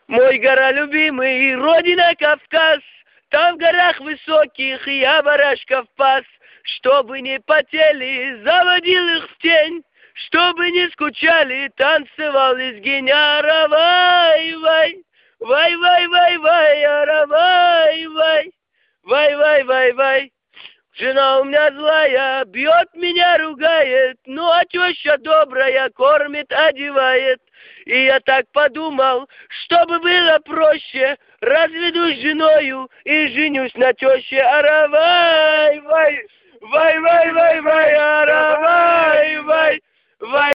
Мой гора любимый, родина Кавказ, там в горах высоких я барашков пас. Чтобы не потели, заводил их в тень, чтобы не скучали, танцевал из геняра. Вай, вай, вай, вай, вай, вай, ара, вай, вай, вай, вай, вай, вай. Жена у меня злая, бьет меня, ругает, ну а теща добрая, кормит, одевает. И я так подумал, чтобы было проще, разведусь с женою и женюсь на теще. Ара, вай, вай, вай, вай, вай, вай, ара, вай, вай, вай.